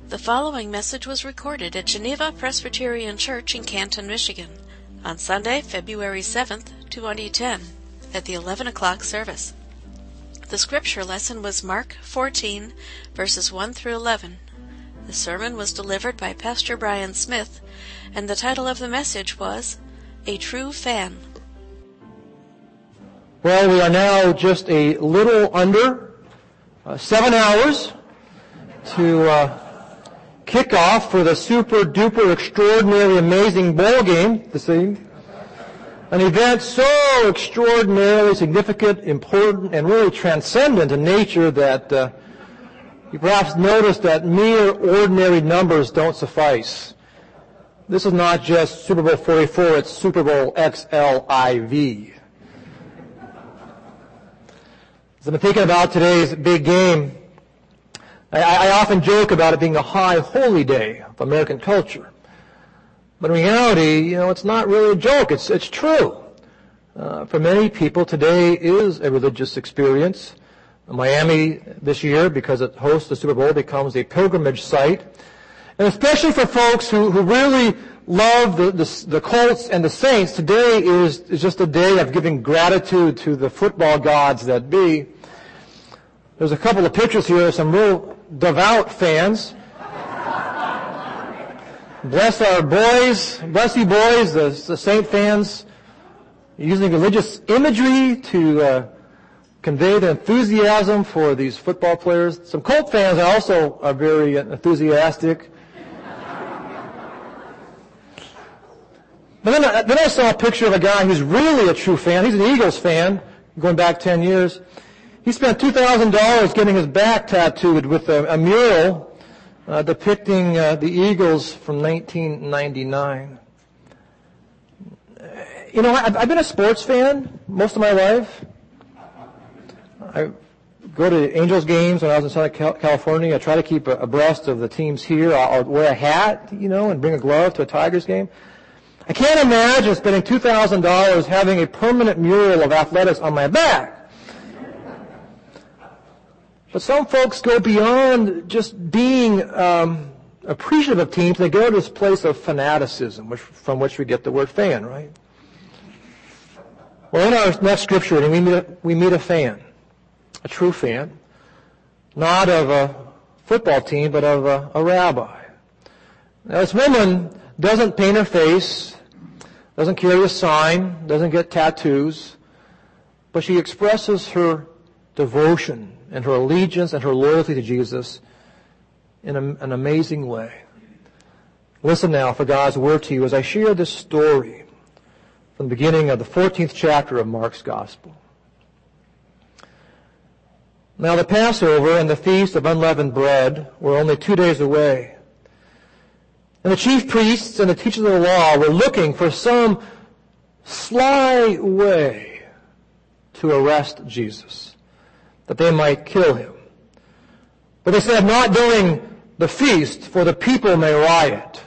The following message was recorded at Geneva Presbyterian Church in Canton, Michigan, on Sunday, February 7th, 2010, at the 11 o'clock service. The scripture lesson was Mark 14, verses 1 through 11. The sermon was delivered by Pastor Brian Smith, and the title of the message was, A True Fan. Well, we are now just a little under 7 hours to kick off for the super duper extraordinary amazing bowl game this evening. An event so extraordinarily significant, important, and really transcendent in nature that you perhaps noticed that mere ordinary numbers don't suffice. This is not just Super Bowl 44, it's Super Bowl XLIV. As I've been thinking about today's big game, I often joke about it being a high holy day of American culture. But in reality, it's not really a joke. It's true. For many people, today is a religious experience. Miami this year, because it hosts the Super Bowl, becomes a pilgrimage site. And especially for folks who really love the Colts and the Saints, today is just a day of giving gratitude to the football gods that be. There's a couple of pictures here of some real devout fans. Bless our boys, bless you boys, the Saint fans, using religious imagery to convey their enthusiasm for these football players. Some Colt fans also are very enthusiastic. But then I saw a picture of a guy who's really a true fan. He's an Eagles fan, going back 10 years. He spent $2,000 getting his back tattooed with a mural depicting the Eagles from 1999. I've been a sports fan most of my life. I go to Angels games when I was in Southern California. I try to keep abreast of the teams here. I'll wear a hat, and bring a glove to a Tigers game. I can't imagine spending $2,000 having a permanent mural of athletics on my back. But some folks go beyond just being appreciative of teams. They go to this place of fanaticism, from which we get the word fan, right? Well, in our next scripture reading, we meet a fan, a true fan, not of a football team, but of a rabbi. Now, this woman doesn't paint her face, doesn't carry a sign, doesn't get tattoos, but she expresses her devotion and her allegiance and her loyalty to Jesus in an amazing way. Listen now for God's word to you as I share this story from the beginning of the 14th chapter of Mark's Gospel. Now the Passover and the Feast of Unleavened Bread were only 2 days away. And the chief priests and the teachers of the law were looking for some sly way to arrest Jesus, that they might kill him. But they said, not during the feast, for the people may riot.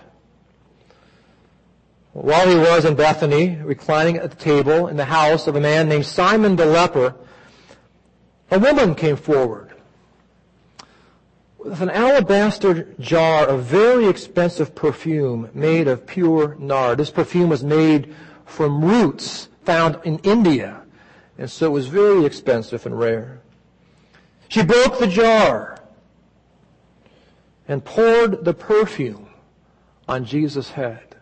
While he was in Bethany, reclining at the table in the house of a man named Simon the leper, a woman came forward with an alabaster jar of very expensive perfume made of pure nard. This perfume was made from roots found in India, and so it was very expensive and rare. She broke the jar and poured the perfume on Jesus' head.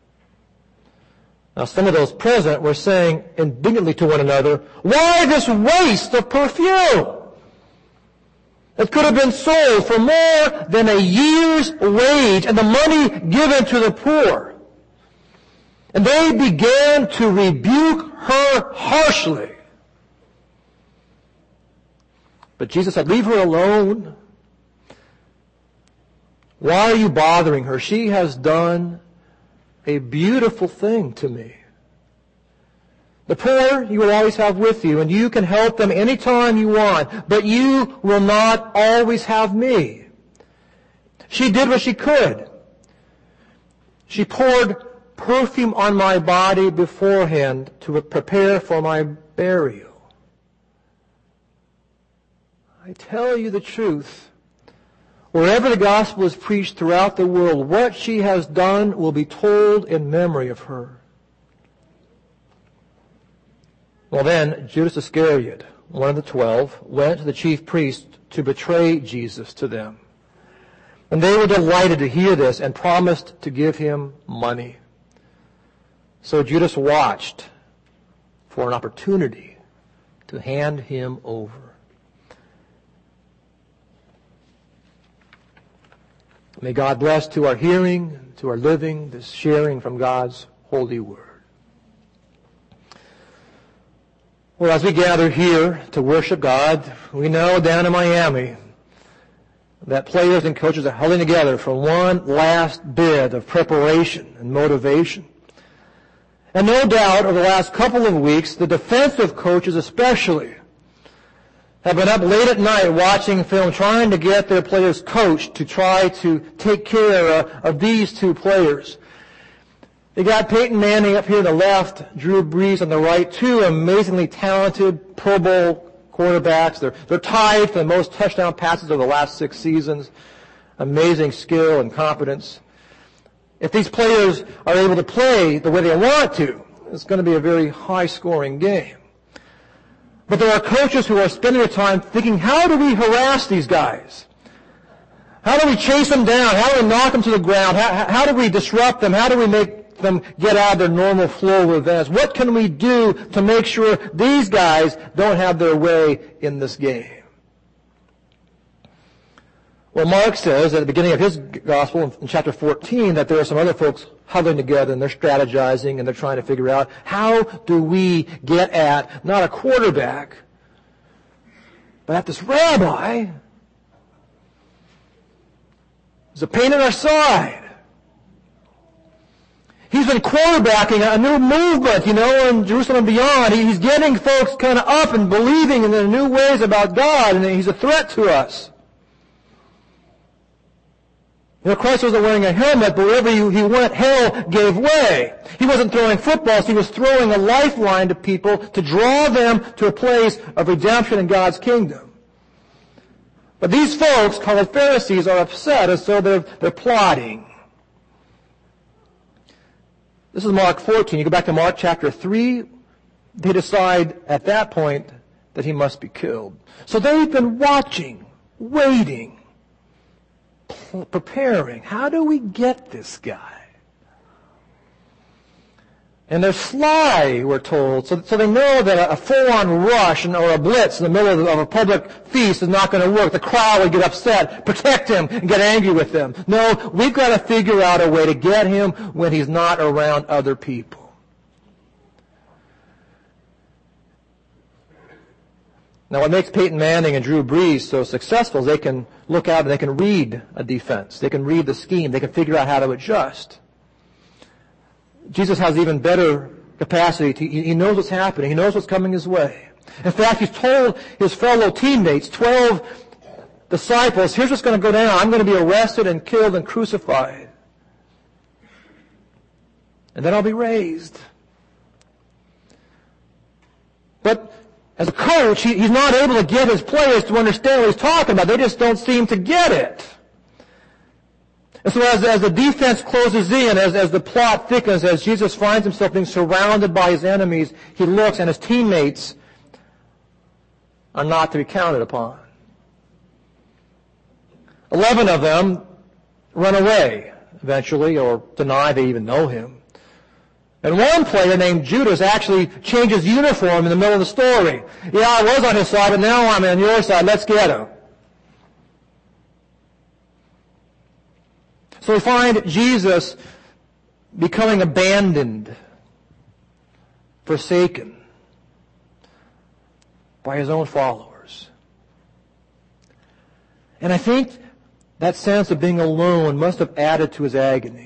Now some of those present were saying indignantly to one another, why this waste of perfume? It could have been sold for more than a year's wage and the money given to the poor. And they began to rebuke her harshly. But Jesus said, leave her alone. Why are you bothering her? She has done a beautiful thing to me. The poor you will always have with you, and you can help them anytime you want, but you will not always have me. She did what she could. She poured perfume on my body beforehand to prepare for my burial. I tell you the truth, Wherever the gospel is preached throughout the world, what she has done will be told in memory of her. Well then, Judas Iscariot, one of the 12, went to the chief priests to betray Jesus to them. And they were delighted to hear this and promised to give him money. So Judas watched for an opportunity to hand him over. May God bless to our hearing, to our living, this sharing from God's holy word. Well, as we gather here to worship God, we know down in Miami that players and coaches are huddling together for one last bit of preparation and motivation. And no doubt over the last couple of weeks, the defensive coaches especially have been up late at night watching film, trying to get their players coached to try to take care of these two players. They got Peyton Manning up here on the left, Drew Brees on the right, two amazingly talented Pro Bowl quarterbacks. They're tied for the most touchdown passes of the last 6 seasons. Amazing skill and competence. If these players are able to play the way they want to, it's going to be a very high-scoring game. But there are coaches who are spending their time thinking, how do we harass these guys? How do we chase them down? How do we knock them to the ground? How do we disrupt them? How do we make them get out of their normal flow of events? What can we do to make sure these guys don't have their way in this game? Well, Mark says at the beginning of his gospel in chapter 14 that there are some other folks huddling together and they're strategizing and they're trying to figure out how do we get at not a quarterback, but at this rabbi who's a pain in our side. He's been quarterbacking a new movement, in Jerusalem and beyond. He's getting folks kind of up and believing in the new ways about God, and he's a threat to us. Christ wasn't wearing a helmet, but wherever he went, hell gave way. He wasn't throwing footballs. He was throwing a lifeline to people to draw them to a place of redemption in God's kingdom. But these folks, called Pharisees, are upset, and so they're plotting. This is Mark 14. You go back to Mark chapter 3. They decide at that point that he must be killed. So they've been watching, waiting, preparing. How do we get this guy? And they're sly, we're told, so they know that a full-on rush or a blitz in the middle of a public feast is not going to work. The crowd would get upset, protect him, and get angry with them. No, we've got to figure out a way to get him when he's not around other people. Now, what makes Peyton Manning and Drew Brees so successful is they can look out and they can read a defense. They can read the scheme. They can figure out how to adjust. Jesus has even better capacity. He knows what's happening. He knows what's coming his way. In fact, he's told his fellow teammates, 12 disciples, here's what's going to go down. I'm going to be arrested and killed and crucified. And then I'll be raised. But as a coach, he's not able to get his players to understand what he's talking about. They just don't seem to get it. And so as the defense closes in, as the plot thickens, as Jesus finds himself being surrounded by his enemies, he looks and his teammates are not to be counted upon. 11 of them run away eventually or deny they even know him. And one player named Judas actually changes uniform in the middle of the story. Yeah, I was on his side, but now I'm on your side. Let's get him. So we find Jesus becoming abandoned, forsaken by his own followers. And I think that sense of being alone must have added to his agony.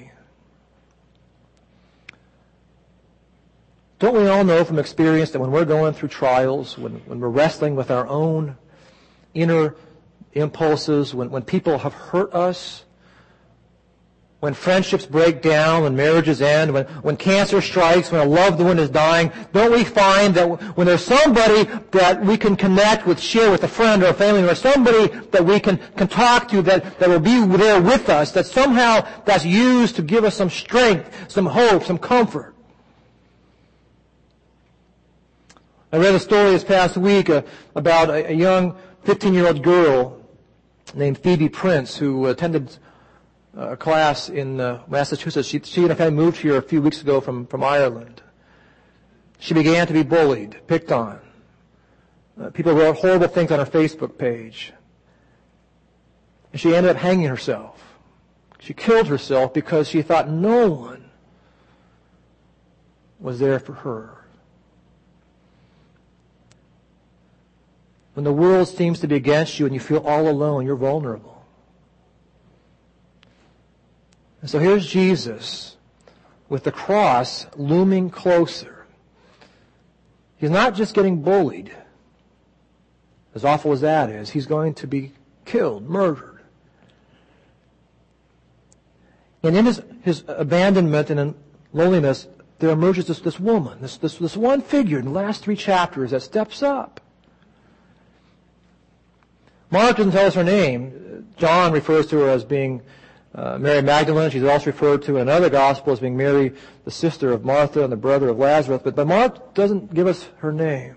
Don't we all know from experience that when we're going through trials, when we're wrestling with our own inner impulses, when people have hurt us, when friendships break down, when marriages end, when cancer strikes, when a loved one is dying, don't we find that when there's somebody that we can connect with, share with a friend or a family member, somebody that we can talk to that will be there with us, that somehow that's used to give us some strength, some hope, some comfort? I read a story this past week about a young 15-year-old girl named Phoebe Prince who attended a class in Massachusetts. She and her family moved here a few weeks ago from Ireland. She began to be bullied, picked on. People wrote horrible things on her Facebook page. And she ended up hanging herself. She killed herself because she thought no one was there for her. When the world seems to be against you and you feel all alone, you're vulnerable. And so here's Jesus with the cross looming closer. He's not just getting bullied, as awful as that is. He's going to be killed, murdered. And in his abandonment and in loneliness, there emerges this woman, this one figure in the last 3 chapters that steps up. Mark doesn't tell us her name. John refers to her as being Mary Magdalene. She's also referred to in another gospel as being Mary, the sister of Martha and the brother of Lazarus. But Mark doesn't give us her name.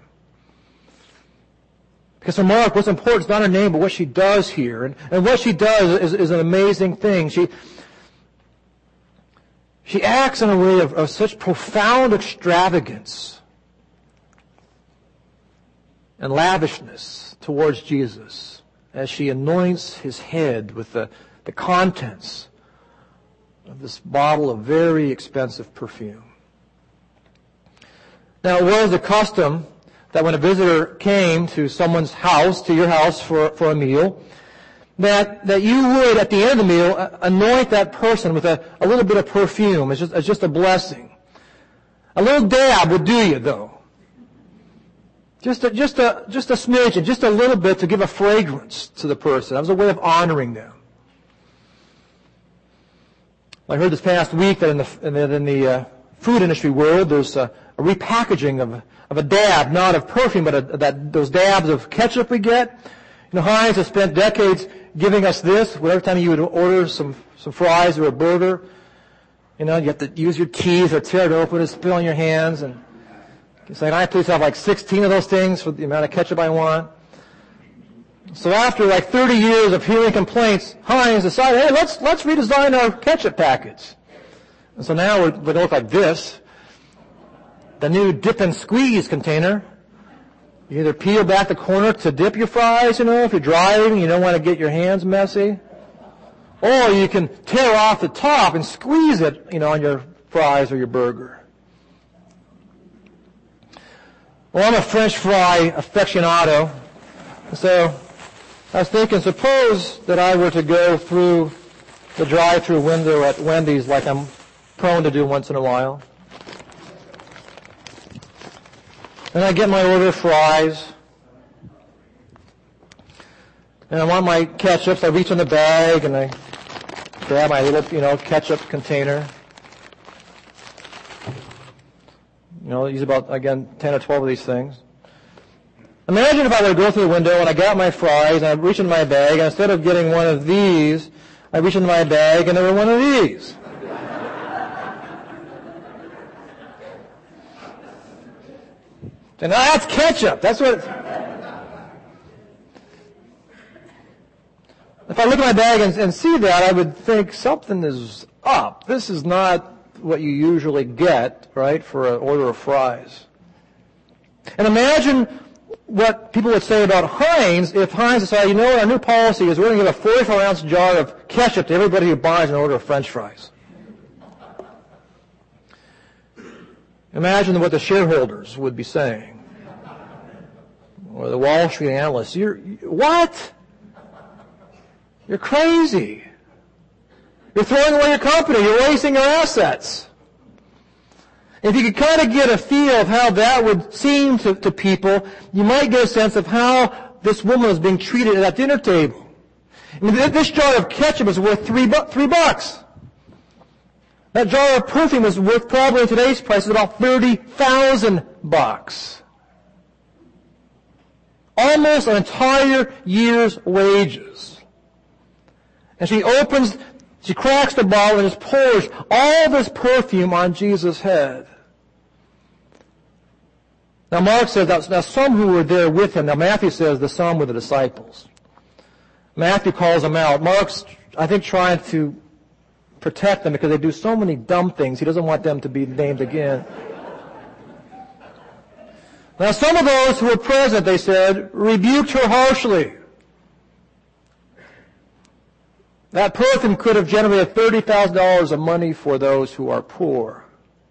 Because for Mark, what's important is not her name, but what she does here. And what she does is an amazing thing. She acts in a way of such profound extravagance and lavishness towards Jesus as she anoints his head with the contents of this bottle of very expensive perfume. Now, it was the custom that when a visitor came to someone's house, to your house for a meal, that you would, at the end of the meal, anoint that person with a little bit of perfume. It's just a blessing. A little dab would do you, though. Just a smidgen, just a little bit to give a fragrance to the person. That was a way of honoring them. I heard this past week that in the food industry world, there's a repackaging of a dab, not of perfume, but those dabs of ketchup we get. You know, Heinz has spent decades giving us this. Every time you would order some fries or a burger, you know, you have to use your teeth or tear it open and spill on your hands. And you say, I please have like 16 of those things for the amount of ketchup I want. So after like 30 years of hearing complaints, Heinz decided, hey, let's redesign our ketchup packets. And so now we're going to look like this. The new dip and squeeze container. You either peel back the corner to dip your fries, you know, if you're driving, you don't want to get your hands messy. Or you can tear off the top and squeeze it, you know, on your fries or your burger. Well, I'm a French fry aficionado. So I was thinking, suppose that I were to go through the drive-through window at Wendy's like I'm prone to do once in a while. And I get my order of fries. And I want my ketchup, so I reach in the bag and I grab my little, you know, ketchup container. You know, I use about, again, 10 or 12 of these things. Imagine if I were to go through the window and I got my fries and I reach in my bag, and instead of getting one of these, I reach into my bag and there were one of these. And that's ketchup. That's what. If I look at my bag and see that, I would think something is up. This is not what you usually get, right, for an order of fries. And imagine what people would say about Heinz if Heinz decided, you know what, our new policy is we're going to give a 44-ounce jar of ketchup to everybody who buys an order of French fries. Imagine what the shareholders would be saying. Or the Wall Street analysts. What? You're crazy. You're throwing away your company. You're wasting your assets. If you could kind of get a feel of how that would seem to people, you might get a sense of how this woman was being treated at that dinner table. I mean, this jar of ketchup is worth $3. That jar of perfume is worth probably in today's prices about $30,000. Almost an entire year's wages. And she cracks the bottle and just pours all this perfume on Jesus' head. Now Mark says that some who were there with him, now Matthew says the some were the disciples. Matthew calls them out. Mark's, I think, trying to protect them because they do so many dumb things. He doesn't want them to be named again. Now some of those who were present, they said, rebuked her harshly. That perfume could have generated $30,000 of money for those who are poor.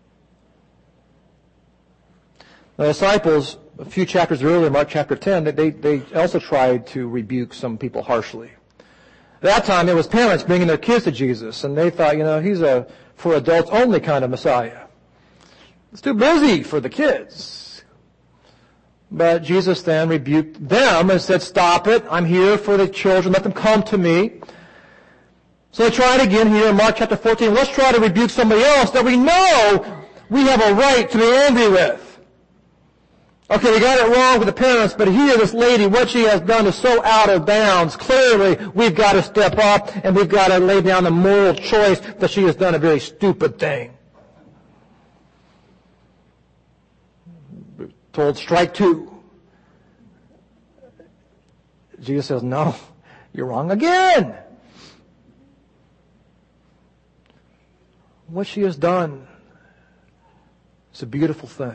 The disciples, a few chapters earlier, Mark chapter 10, they also tried to rebuke some people harshly. At that time, there was parents bringing their kids to Jesus, and they thought, he's a for adults only kind of Messiah. It's too busy for the kids. But Jesus then rebuked them and said, stop it. I'm here for the children. Let them come to me. So they tried again here in Mark chapter 14. Let's try to rebuke somebody else that we know we have a right to be angry with. Okay, we got it wrong with the parents, but here this lady, what she has done is so out of bounds. Clearly, we've got to step up and we've got to lay down the moral choice that she has done a very stupid thing. We're told, strike two. Jesus says, no, you're wrong again. What she has done is a beautiful thing.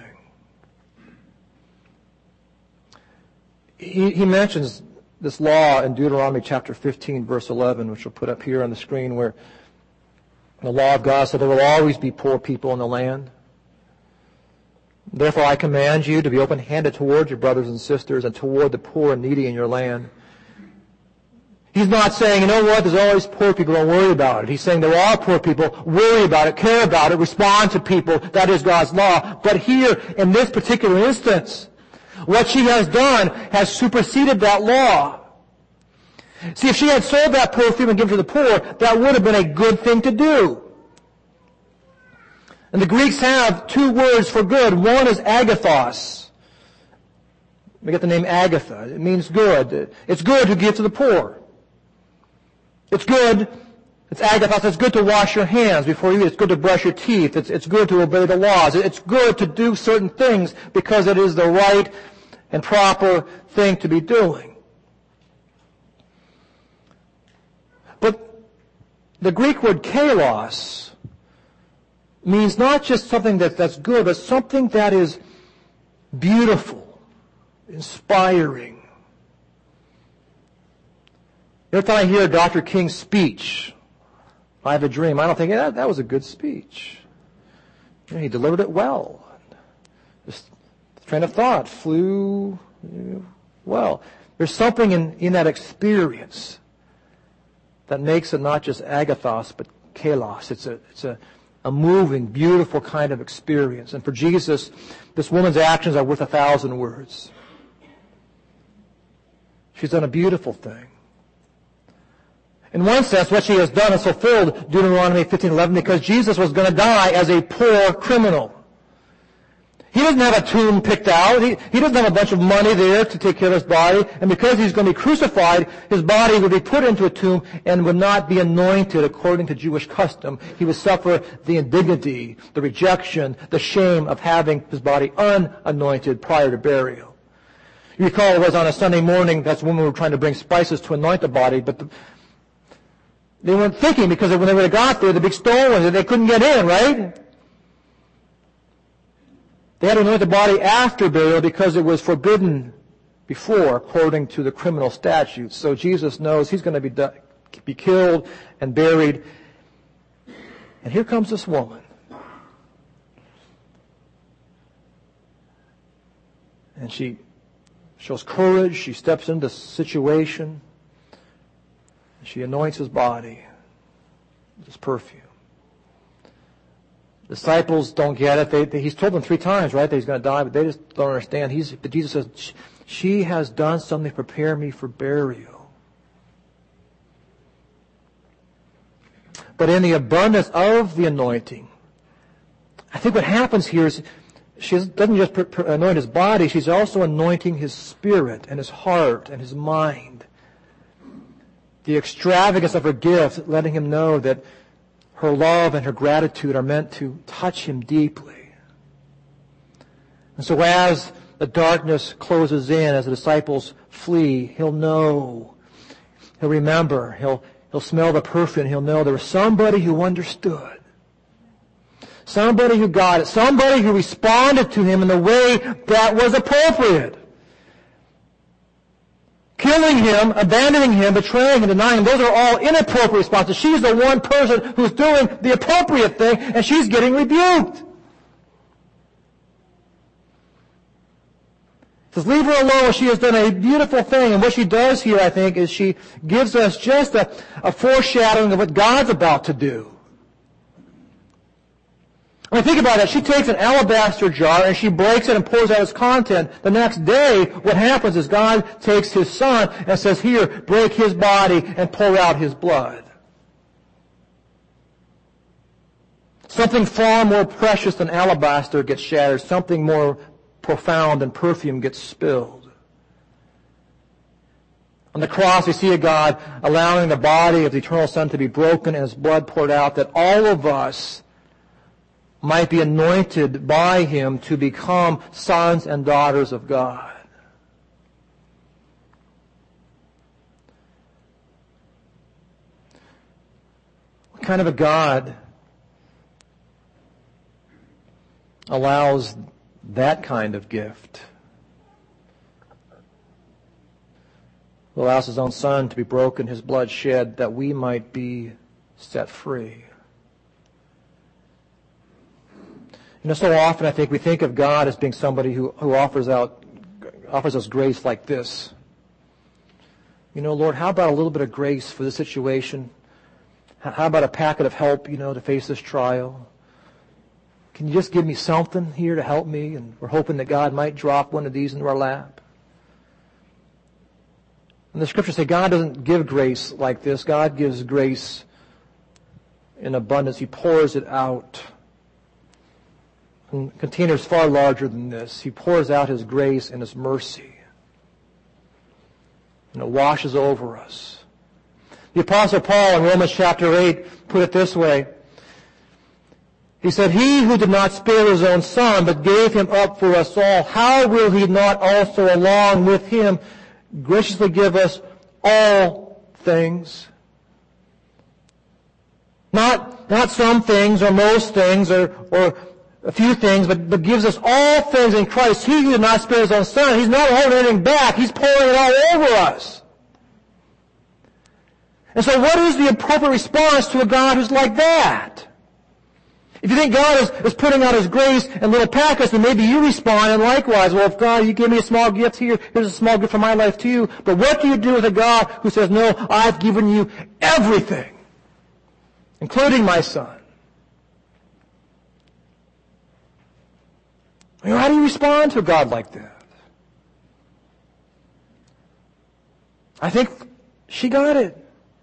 He mentions this law in Deuteronomy chapter 15, verse 11, which we'll put up here on the screen, where the law of God said there will always be poor people in the land. Therefore I command you to be open-handed toward your brothers and sisters and toward the poor and needy in your land. He's not saying, you know what, there's always poor people, don't worry about it. He's saying there are poor people, worry about it, care about it, respond to people. That is God's law. But here, in this particular instance, what she has done has superseded that law. See, if she had sold that perfume and given it to the poor, that would have been a good thing to do. And the Greeks have two words for good. One is agathos. We get the name Agatha. It means good. It's good to give to the poor. It's good. It's agathos. It's good to wash your hands before you eat. It's good to brush your teeth. It's good to obey the laws. It's good to do certain things because it is the right and proper thing to be doing. But the Greek word kalos means not just something that's good, but something that is beautiful, inspiring. Every time I hear Dr. King's speech, I have a dream. I don't think that was a good speech. He delivered it well. Just the train of thought flew well. There's something in that experience that makes it not just agathos, but kalos. It's a moving, beautiful kind of experience. And for Jesus, this woman's actions are worth 1,000 words. She's done a beautiful thing. In one sense, what she has done is fulfilled Deuteronomy 15:11 because Jesus was going to die as a poor criminal. He doesn't have a tomb picked out. He doesn't have a bunch of money there to take care of his body. And because he's going to be crucified, his body would be put into a tomb and would not be anointed according to Jewish custom. He would suffer the indignity, the rejection, the shame of having his body unanointed prior to burial. You recall it was on a Sunday morning, that's when we were trying to bring spices to anoint the body, but they weren't thinking because when they would have got there, the big stone was there, they couldn't get in, right? They had to anoint the body after burial because it was forbidden before, according to the criminal statutes. So Jesus knows he's going to be killed and buried. And here comes this woman. And she shows courage. She steps into the situation. She anoints his body with this perfume. Disciples don't get it. He's told them 3 times, right, that he's going to die, but they just don't understand. But Jesus says, she has done something to prepare me for burial. but in the abundance of the anointing. I think what happens here is she doesn't just anoint his body, she's also anointing his spirit and his heart and his mind. The extravagance of her gift, letting him know that her love and her gratitude are meant to touch him deeply. And so as the darkness closes in, as the disciples flee, he'll know, he'll remember, he'll smell the perfume, he'll know there was somebody who understood. Somebody who got it. Somebody who responded to him in the way that was appropriate. Killing him, abandoning him, betraying him, denying him, those are all inappropriate responses. She's the one person who's doing the appropriate thing, and she's getting rebuked. It says, leave her alone. She has done a beautiful thing. And what she does here, I think, is she gives us just a foreshadowing of what God's about to do. I mean, think about it. She takes an alabaster jar and she breaks it and pours out its content. The next day, what happens is God takes his son and says, here, break his body and pour out his blood. Something far more precious than alabaster gets shattered. Something more profound than perfume gets spilled. On the cross, we see a God allowing the body of the eternal Son to be broken and his blood poured out, that all of us might be anointed by him to become sons and daughters of God. What kind of a God allows that kind of gift? Who allows his own Son to be broken, his blood shed, that we might be set free? You know, so often I think we think of God as being somebody who offers us grace like this. You know, Lord, how about a little bit of grace for this situation? How about a packet of help, to face this trial? Can you just give me something here to help me? And we're hoping that God might drop one of these into our lap. And the scriptures say God doesn't give grace like this. God gives grace in abundance. He pours it out. In containers far larger than this. He pours out his grace and his mercy. And it washes over us. The Apostle Paul in Romans chapter 8 put it this way. He said, he who did not spare his own Son, but gave him up for us all, how will he not also along with him graciously give us all things? Not some things or most things or a few things, but gives us all things in Christ. He who did not spare his own Son, he's not holding anything back. He's pouring it all over us. And so what is the appropriate response to a God who's like that? If you think God is putting out his grace in little packets, then maybe you respond and likewise. Well, if God, you give me a small gift here, here's a small gift for my life to you. But what do you do with a God who says, no, I've given you everything, including my Son? How do you respond to a God like that? I think she got it.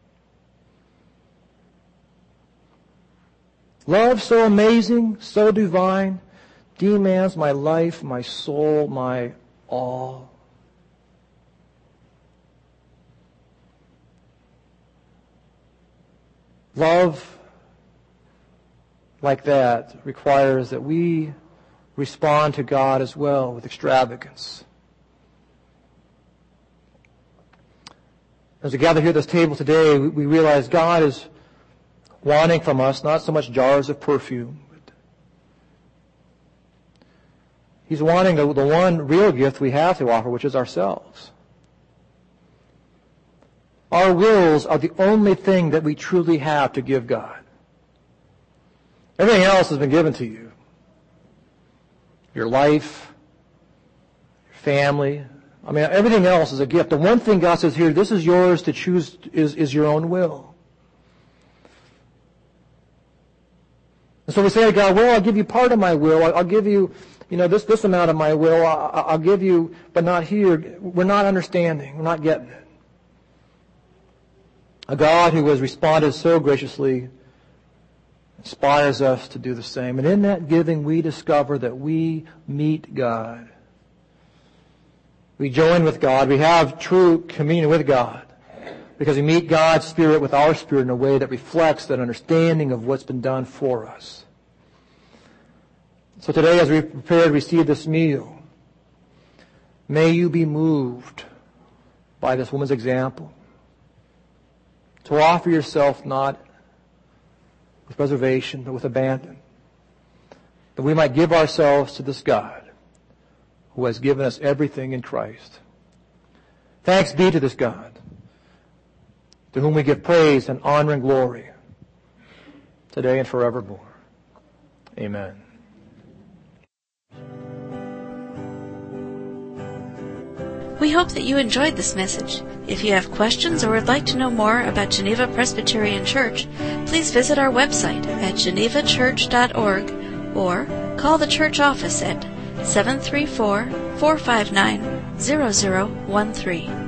Love so amazing, so divine, demands my life, my soul, my all. Love like that requires that we respond to God as well with extravagance. As we gather here at this table today, we realize God is wanting from us not so much jars of perfume, but he's wanting the one real gift we have to offer, which is ourselves. Our wills are the only thing that we truly have to give God. Everything else has been given to you. Your life, your family. I mean, everything else is a gift. The one thing God says here, this is yours to choose, is your own will. And so we say to God, well, I'll give you part of my will. I'll give you, this amount of my will. I'll give you, but not here. We're not understanding. We're not getting it. A God who has responded so graciously inspires us to do the same. And in that giving, we discover that we meet God. We join with God. We have true communion with God because we meet God's Spirit with our spirit in a way that reflects that understanding of what's been done for us. So today, as we prepare to receive this meal, may you be moved by this woman's example to offer yourself not with reservation, but with abandon, that we might give ourselves to this God who has given us everything in Christ. Thanks be to this God, to whom we give praise and honor and glory, today and forevermore. Amen. We hope that you enjoyed this message. If you have questions or would like to know more about Geneva Presbyterian Church, please visit our website at genevachurch.org or call the church office at 734-459-0013.